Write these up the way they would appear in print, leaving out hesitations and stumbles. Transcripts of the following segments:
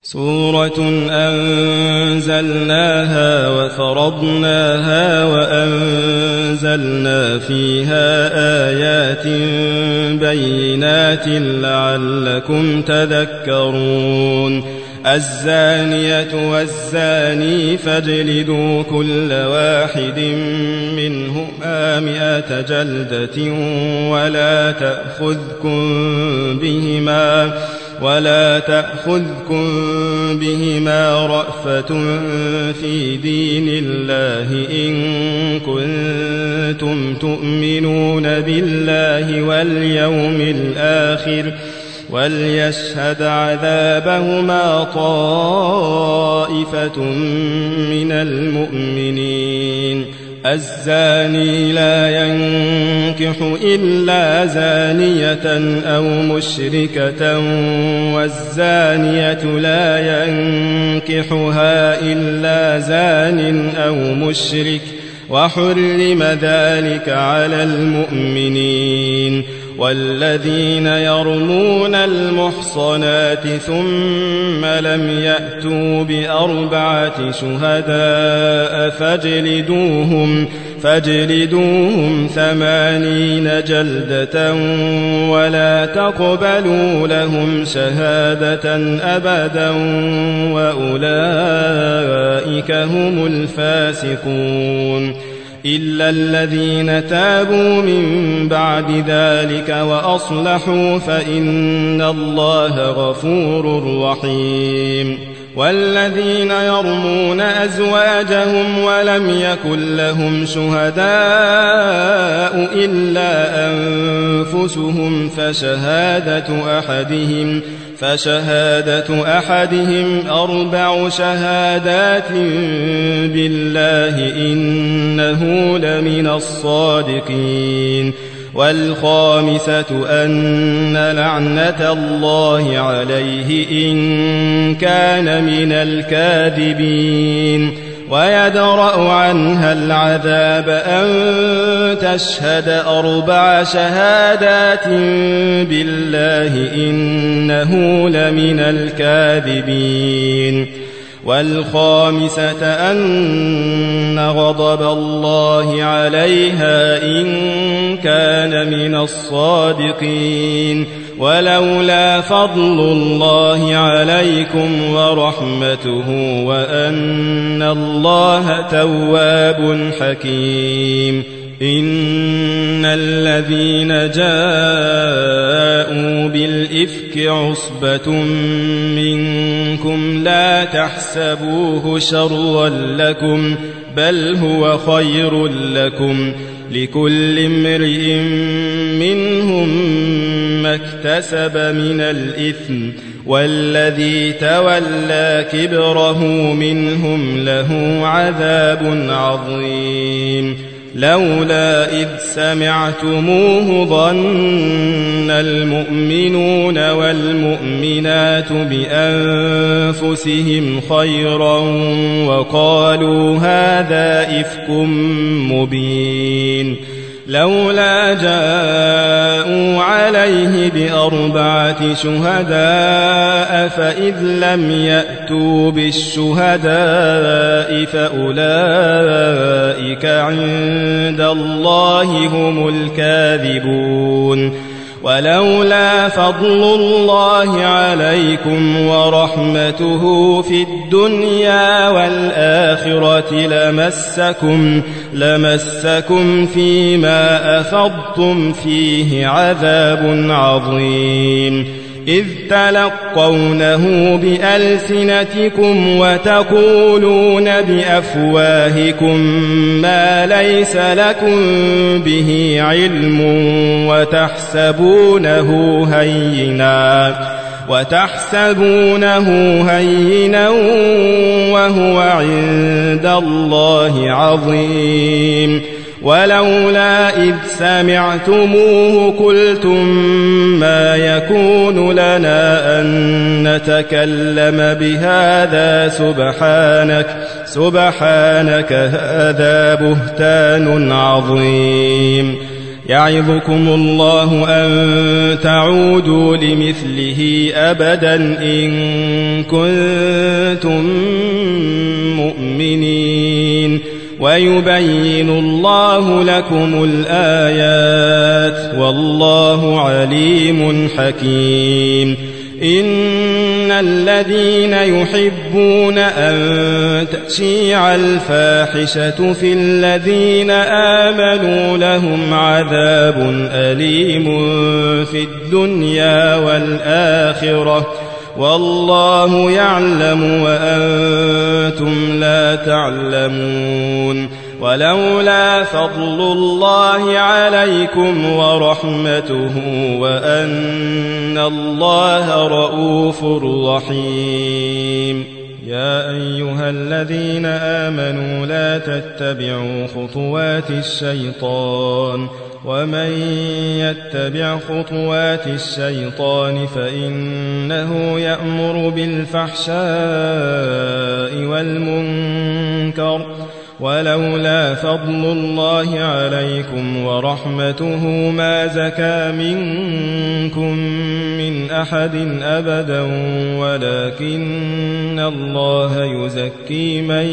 سورة أنزلناها وفرضناها وأنزلنا فيها آيات بينات لعلكم تذكرون الزانية والزاني فاجلدوا كل واحد منهما 100 جلدة ولا تأخذكم بهما رأفة في دين الله إن كنتم تؤمنون بالله واليوم الآخر وليشهد عذابهما طائفة من المؤمنين الزاني لا ينكح إلا زانية أو مشركة والزانية لا ينكحها إلا زان أو مشرك وحرم ذلك على المؤمنين والذين يرمون المحصنات ثم لم يأتوا ب4 شهداء فاجلدوهم 80 جلدة ولا تقبلوا لهم شهادة أبدا وأولئك هم الفاسقون إلا الذين تابوا من بعد ذلك وأصلحوا فإن الله غفور رحيم والذين يرمون أزواجهم ولم يكن لهم شهداء إلا أنفسهم فشهادة أحدهم 4 شهادات بالله إنه لمن الصادقين والخامسة أن لعنة الله عليه إن كان من الكاذبين ويدرأ عنها العذاب أن تشهد 4 شهادات بالله إنه لمن الكاذبين والخامسة أن غضب الله عليها إن كان من الصادقين ولولا فضل الله عليكم ورحمته وأن الله تواب حكيم إن الذين جاءوا بالإفك عصبة منكم لا تحسبوه شرا لكم بل هو خير لكم لكل امرئ منهم ما اكتسب من الإثم والذي تولى كبره منهم له عذاب عظيم لولا إذ سمعتموه ظن المؤمنون والمؤمنات بأنفسهم خيرا وقالوا هذا إفك مبين لولا جاءوا عليه ب4 شهداء فإذ لم يأتوا بالشهداء فأولئك عند الله هم الكاذبون ولولا فضل الله عليكم ورحمته في الدنيا والآخرة لمسكم فيما أفضتم فيه عذاب عظيم إذ تلقونه بألسنتكم وتقولون بأفواهكم ما ليس لكم به علم وتحسبونه هينا وهو عند الله عظيم ولولا إذ سمعتموه قلتم ما يكون لنا أن نتكلم بهذا سبحانك هذا بهتان عظيم يعظكم الله أن تعودوا لمثله أبدا إن كنتم ويبين الله لكم الآيات والله عليم حكيم. إن الذين يحبون أن تشيع الفاحشة في الذين آمنوا لهم عذاب أليم في الدنيا والآخرة والله يعلم وأنتم لا تعلمون. ولولا فضل الله عليكم ورحمته وأن الله رؤوف رحيم. يا أيها الذين آمنوا لا تتبعوا خطوات الشيطان ومن يتبع خطوات الشيطان فإنه يأمر بالفحشاء والمنكر ولولا فضل الله عليكم ورحمته ما زكى منكم من أحد أبدا ولكن الله يزكي من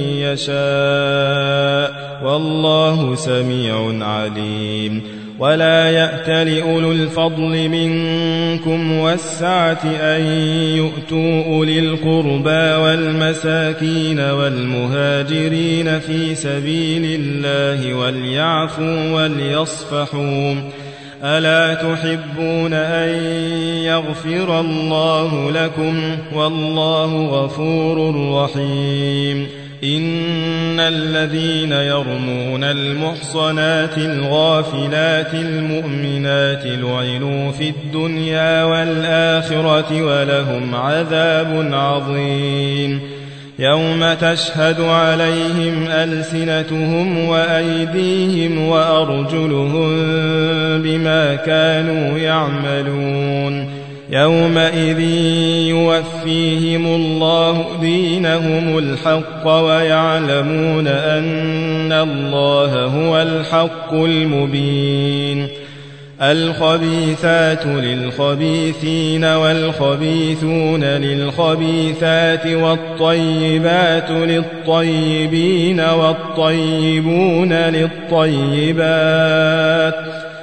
يشاء والله سميع عليم. ولا يأتل أولو الفضل منكم والسعة أن يؤتوا أولي القربى والمساكين والمهاجرين في سبيل الله وليعفوا وليصفحوا ألا تحبون أن يغفر الله لكم والله غفور رحيم. إن الذين يرمون المحصنات الغافلات المؤمنات لعنوا في الدنيا والآخرة ولهم عذاب عظيم. يوم تشهد عليهم ألسنتهم وأيديهم وأرجلهم بما كانوا يعملون. يومئذ يوفيهم الله دينهم الحق ويعلمون أن الله هو الحق المبين. الخبيثات للخبيثين والخبيثون للخبيثات والطيبات للطيبين والطيبون للطيبات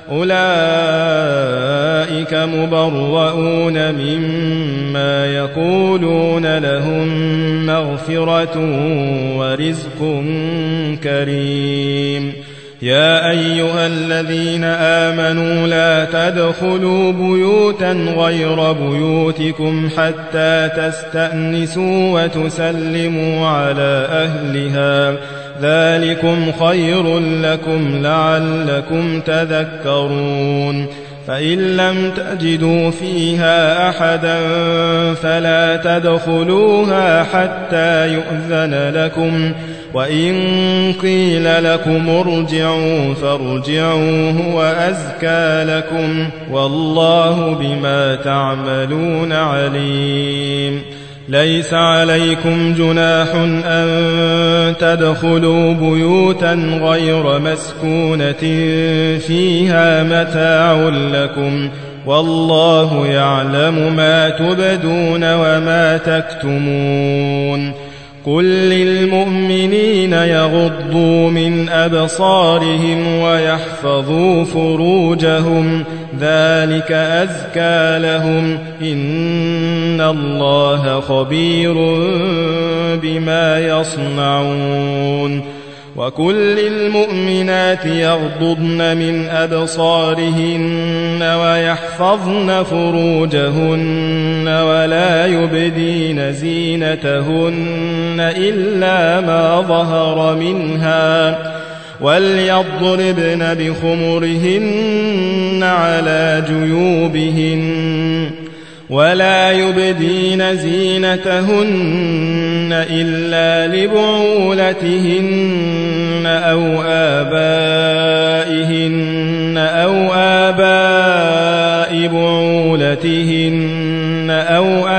أولئك مبرؤون مما يقولون لهم مغفرة ورزق كريم. يا أيها الذين آمنوا لا تدخلوا بيوتا غير بيوتكم حتى تستأنسوا وتسلموا على أهلها ذلكم خير لكم لعلكم تذكرون. فإن لم تجدوا فيها أحدا فلا تدخلوها حتى يؤذن لكم وإن قيل لكم ارجعوا فارجعوا هو أزكى لكم والله بما تعملون عليم. ليس عليكم جناح أن تدخلوا بيوتا غير مسكونة فيها متاع لكم والله يعلم ما تبدون وما تكتمون. قل للمؤمنين يغضوا من أبصارهم ويحفظوا فروجهم ذلك أزكى لهم إن الله خبير بما يصنعون. وكل المؤمنات يغضضن من أبصارهن ويحفظن فروجهن ولا يبدين زينتهن إلا ما ظهر منها وليضربن بخمرهن على جيوبهن ولا يبدين زينتهن إلا لبعولتهن أو آباء بعولتهن أو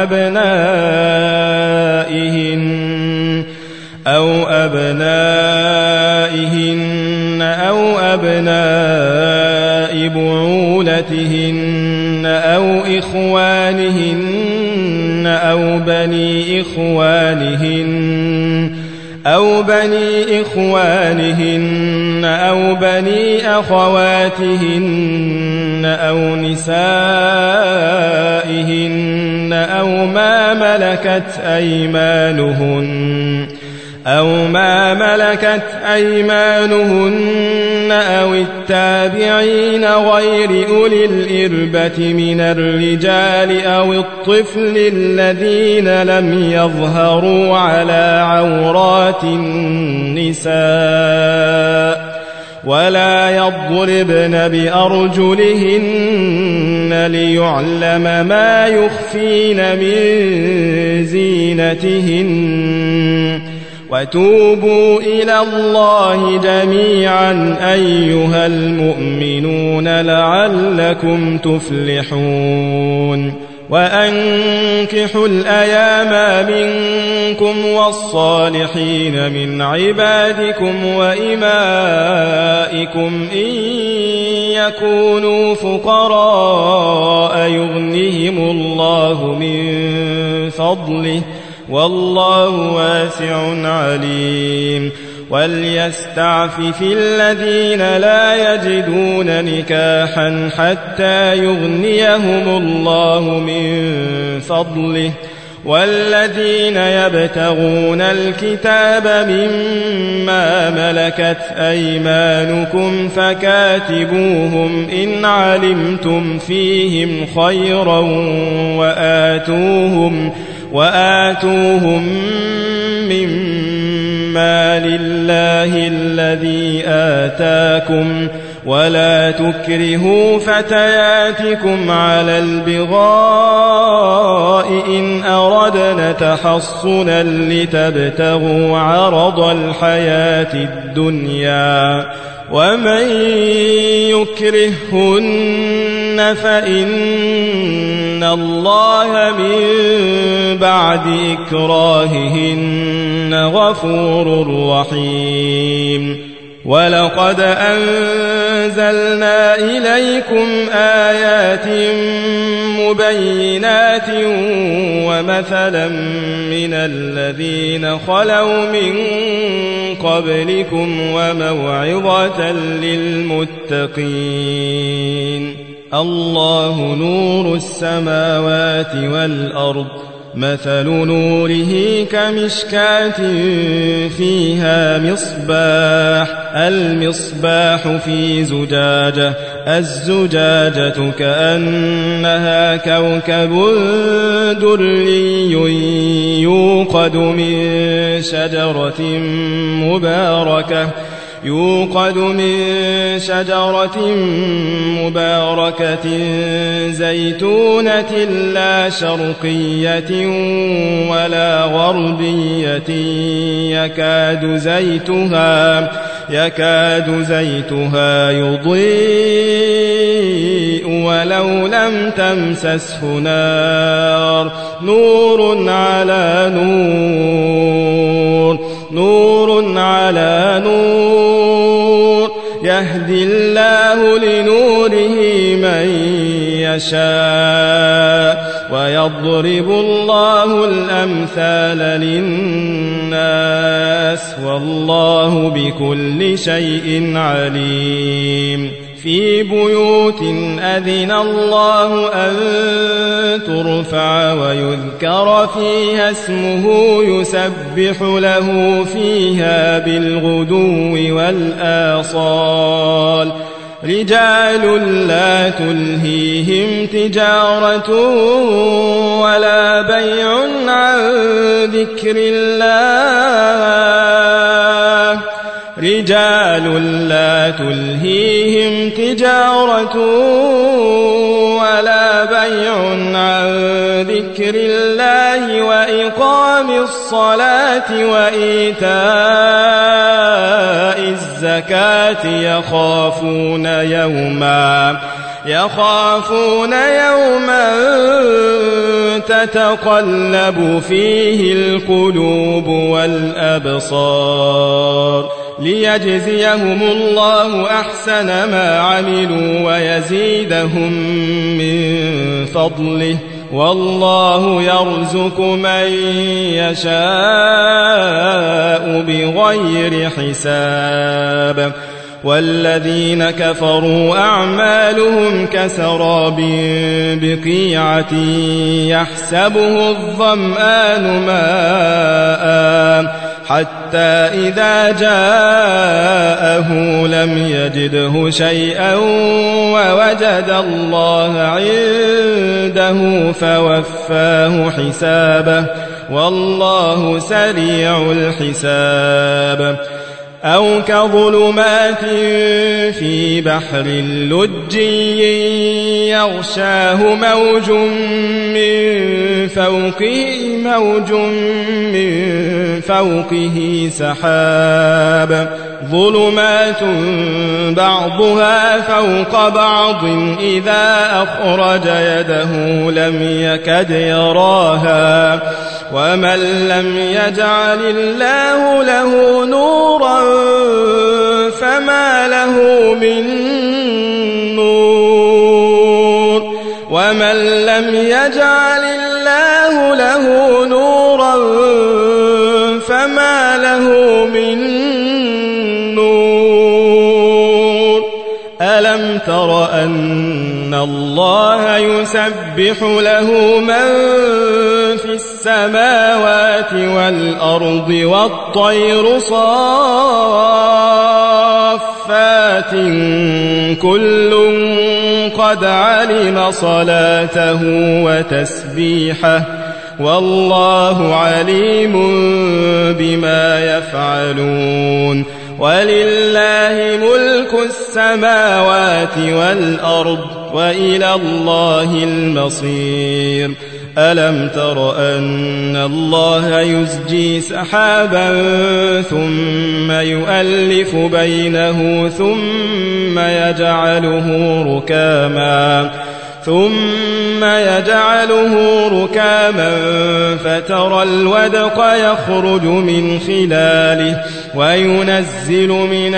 أبناء بعولتهن أو إخوانهن أو بني إخوانهن أو بني إخوانهن أو بني أخواتهن أو نسائهن أو ما ملكت أيمانهن أو التابعين غير أولي الإربة من الرجال أو الطفل الذين لم يظهروا على عورات النساء ولا يضربن بأرجلهن ليعلم ما يخفين من زينتهن وتوبوا إلى الله جميعا أيها المؤمنون لعلكم تفلحون وأنكحوا الأيام منكم والصالحين من عبادكم وإمائكم إن يكونوا فقراء يغنهم الله من فضله والله واسع عليم وليستعفف الذين لا يجدون نكاحا حتى يغنيهم الله من فضله والذين يبتغون الكتاب مما ملكت أيمانكم فكاتبوهم إن علمتم فيهم خيرا وآتوهم مما لله الذي آتاكم ولا تكرهوا فتياتكم على البغاء إن أردنا تحصنا لتبتغوا عرض الحياة الدنيا ومن يكرهن فإن الله من بعد إكراههن غفور رحيم ولقد أنزلنا إليكم آيات مبينات ومثلا من الذين خلوا من قبلكم وموعظة للمتقين الله نور السماوات والأرض مثل نوره كمشكاة فيها المصباح في زجاجة الزجاجة كأنها كوكب دري يوقد من شجرة مباركة زيتونة لا شرقية ولا غربية يكاد زيتها يضيء ولو لم تمسسه نار نور على نور يهدي الله لنوره من يشاء ويضرب الله الأمثال للناس والله بكل شيء عليم في بيوت أذن الله أن ترفع ويذكر فيها اسمه يسبح له فيها بالغدو والآصال رجال لا تلهيهم تجارة ولا بيع عن ذكر الله لا تلهيهم تجارة ولا بيع عن ذكر الله وإقام الصلاة وإيتاء الزكاة يخافون يوما تتقلب فيه القلوب والأبصار ليجزيهم الله أحسن ما عملوا ويزيدهم من فضله والله يرزق من يشاء بغير حساب والذين كفروا أعمالهم كسراب بقيعة يحسبه الظمآن ماء حتى إذا جاءه لم يجده شيئا ووجد الله عنده فوفاه حسابه والله سريع الحساب أو كظلمات في بحر لجي يغشاه موج من فوقه سحاب ظلمات بعضها فوق بعض إذا أخرج يده لم يكد يراها ومن لم يجعل الله له نورا فما له من نور ومن لم يجعل الله له نورا فما له من نور ألم تر أن الله يسبح له من في السماوات والأرض والطير صافات كل قد علم صلاته وتسبيحه والله عليم بما يفعلون ولله ملك السماوات والأرض وإلى الله المصير ألم تر أن الله يزجي سحابا ثم يؤلف بينه ثم يجعله ركاما فترى الودق يخرج من خلاله وينزل من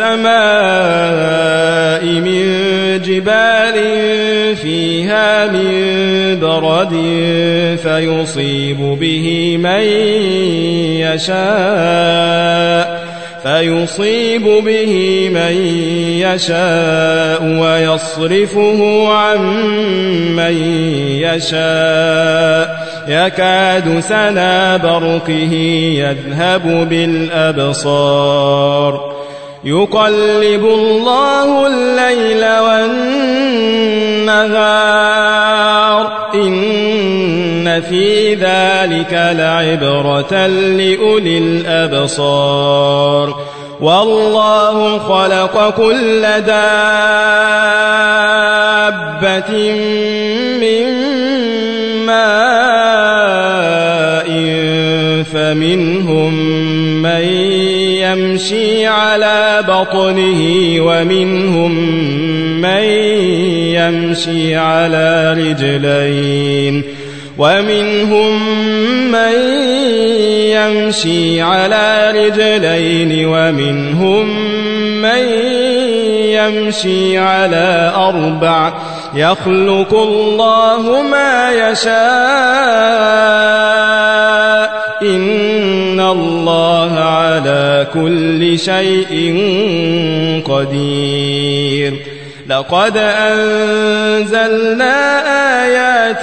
السماء من جبال فيها من برد فيصيب به من يشاء ويصرفه عن من يشاء يكاد سنا برقه يذهب بالأبصار يقلب الله الليل والنهار إن في ذلك لعبرة لأولي الأبصار والله خلق كل دابة من ماء فمنهم من يمشي على بطنه ومنهم من يمشي على رجلين ومنهم من يمشي على أربع يخلق الله ما يشاء إن الله على كل شيء قدير لقد أنزلنا آيات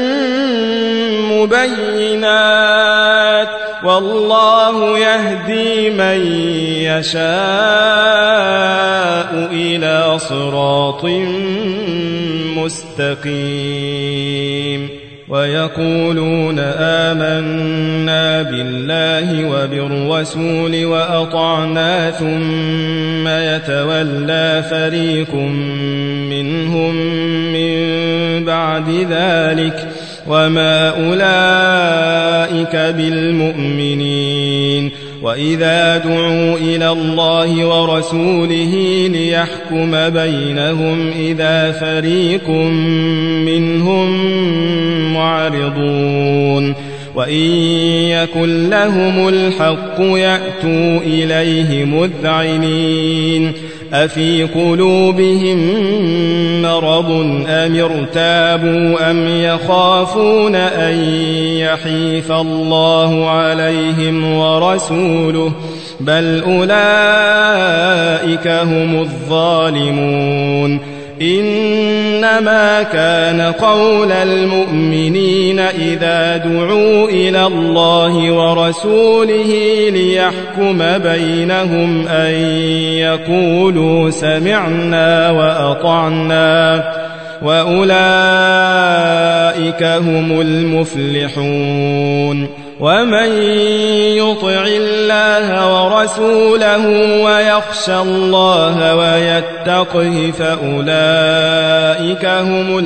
مبينات والله يهدي من يشاء إلى صراط مستقيم ويقولون آمنا بالله وبالرسول وأطعنا ثم يتولى فريق منهم من بعد ذلك وما أولئك بالمؤمنين وإذا دعوا إلى الله ورسوله ليحكم بينهم إذا فريق منهم معرضون وإن يكن لهم الحق يأتوا إليه مذعنين أفي قلوبهم مرض أم ارتابوا أم يخافون أن يحيف الله عليهم ورسوله بل أولئك هم الظالمون إنما كان قول المؤمنين إذا دعوا إلى الله ورسوله ليحكم بينهم أن يقولوا سمعنا وأطعنا وأولئك هم المفلحون ومن يطع الله ورسوله ويخشى الله ويتقه فأولئك هم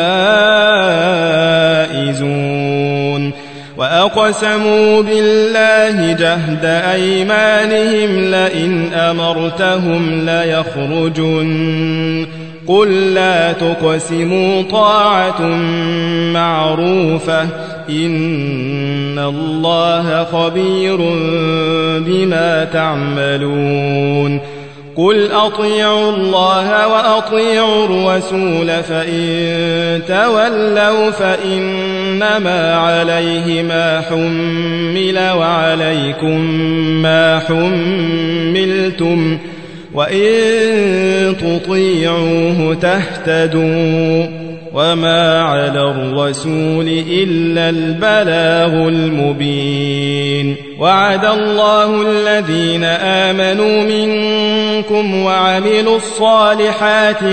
الفائزون وأقسموا بالله جهد أيمانهم لئن أمرتهم ليخرجن قل لا تقسموا طاعة معروفة إن الله خبير بما تعملون قل أطيعوا الله وأطيعوا الرسول فإن تولوا فإنما عليه ما حمل وعليكم ما حملتم وإن تطيعوه تهتدوا وما على الرسول إلا البلاغ المبين وعد الله الذين آمنوا منكم وعملوا الصالحات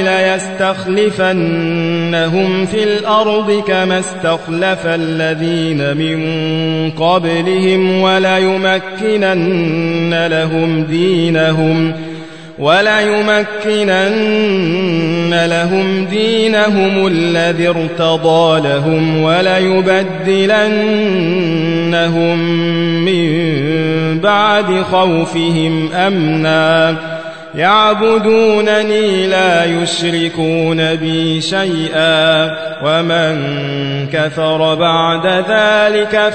ليستخلفنهم في الأرض كما استخلف الذين من قبلهم وليمكنن لهم دينهم الذي ارتضى لهم وليبدلنهم من بعد خوفهم أمنا يعبدونني لا يشركون بي شيئا ومن كفر بعد ذلك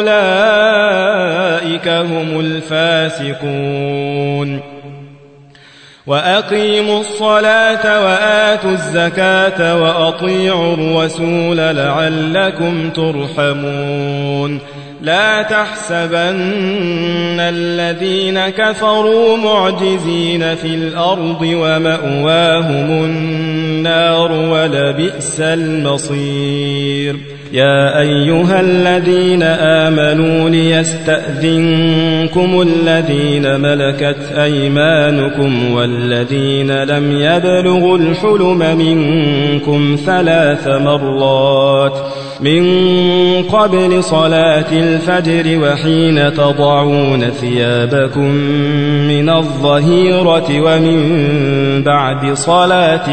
فأولئك هم الفاسقون وأقيموا الصلاة وآتوا الزكاة وأطيعوا الرسول لعلكم ترحمون لا تحسبن الذين كفروا معجزين في الأرض ومأواهم النار ولبئس المصير يا أيها الذين آمنوا ليستأذنكم الذين ملكت أيمانكم والذين لم يبلغوا الحلم منكم 3 مرات من قبل صلاة الفجر وحين تضعون ثيابكم من الظهيرة ومن بعد صلاة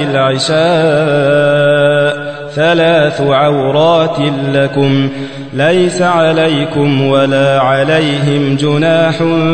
العشاء 3 عورات لكم ليس عليكم ولا عليهم جناح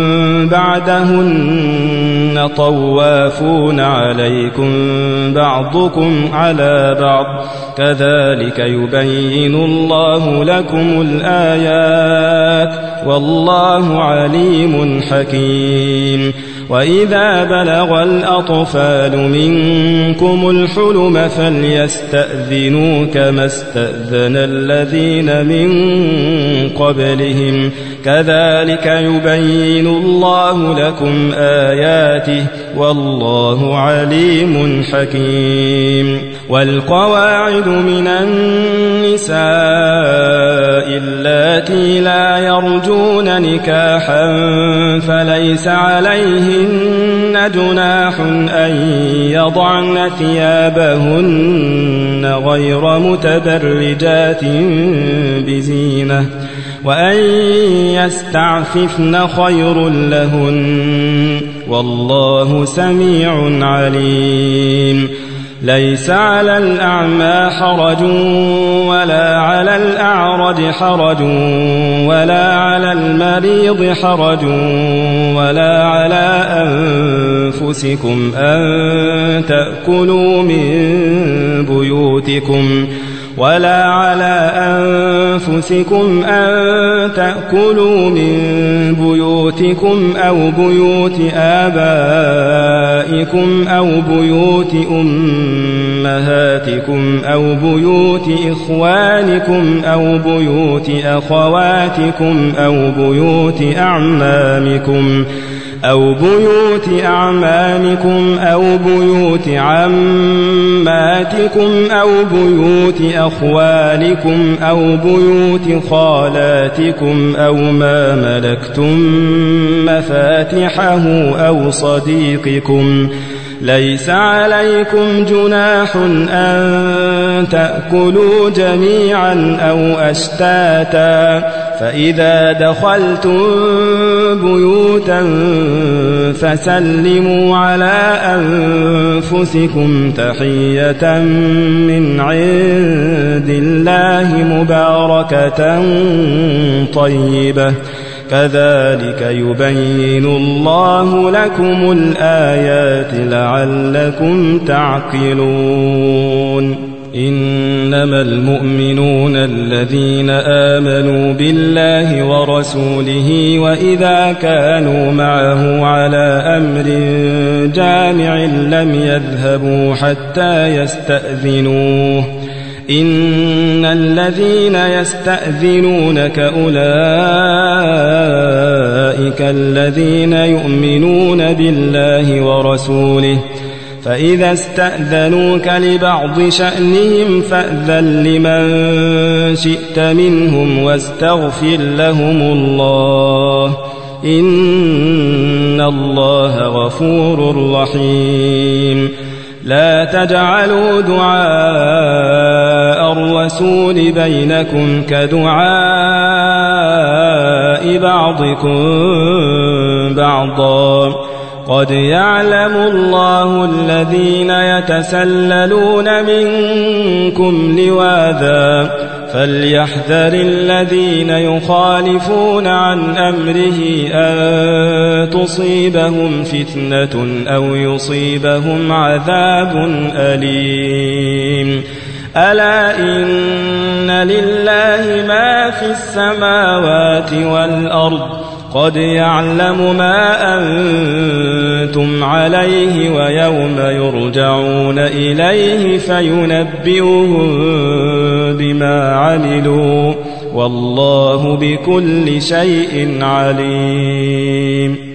بعدهن طوافون عليكم بعضكم على بعض كذلك يبين الله لكم الآيات والله عليم حكيم وإذا بلغ الأطفال منكم الحلم فليستأذنوا كما استأذن الذين من قبلهم كذلك يبين الله لكم آياته والله عليم حكيم والقواعد من النساء اللاتي لا يرجون نكاحا فليس عليهن جناح أن يضعن ثيابهن غير متبرجات بزينة وأن يستعففن خير لهن والله سميع عليم ليس على الأعمى حرج ولا على الأعرج حرج ولا على المريض حرج ولا على أنفسكم أن تأكلوا من بيوتكم ولا على أنفسكم أن تأكلوا من بيوتكم أو بيوت آبائكم أو بيوت أمهاتكم أو بيوت إخوانكم أو بيوت أخواتكم أو بيوت أعمامكم أو بيوت عماتكم أو بيوت أخوالكم أو بيوت خالاتكم أو ما ملكتم مفاتحه أو صديقكم. ليس عليكم جناح أن تأكلوا جميعا أو أشتاتا، فإذا دخلتم بيوتا فسلموا على أنفسكم تحية من عند الله مباركة طيبة، كذلك يبين الله لكم الآيات لعلكم تعقلون. إنما المؤمنون الذين آمنوا بالله ورسوله وإذا كانوا معه على أمر جامع لم يذهبوا حتى يستأذنوه. إن الذين يستأذنونك أولئك الذين يؤمنون بالله ورسوله، فإذا استأذنوك لبعض شأنهم فأذن لمن شئت منهم واستغفر لهم الله، إن الله غفور رحيم. لا تجعلوا دعاء الرسول بينكم كدعاء بعضكم بعضا، قد يعلم الله الذين يتسللون منكم لواذا، فليحذر الذين يخالفون عن أمره أن تصيبهم فتنة أو يصيبهم عذاب أليم. ألا إن لله ما في السماوات والأرض، قد يعلم ما أنتم عليه ويوم يرجعون إليه فينبئهم بما عملوا، والله بكل شيء عليم.